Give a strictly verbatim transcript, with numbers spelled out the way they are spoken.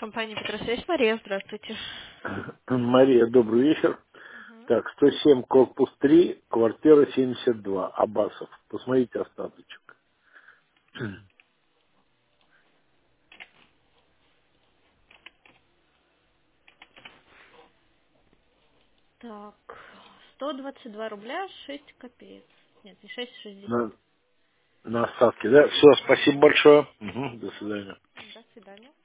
Компания Петросвязь, Мария, здравствуйте. Мария, добрый вечер. Мгм. Так, сто семь, корпус три, квартира семьдесят два, Абасов. Посмотрите остаточек. Так, сто двадцать два рубля шесть копеек. Нет, не шесть, шестьдесят. На, на остатке, да? Все, спасибо большое. Мгм, до свидания. До свидания.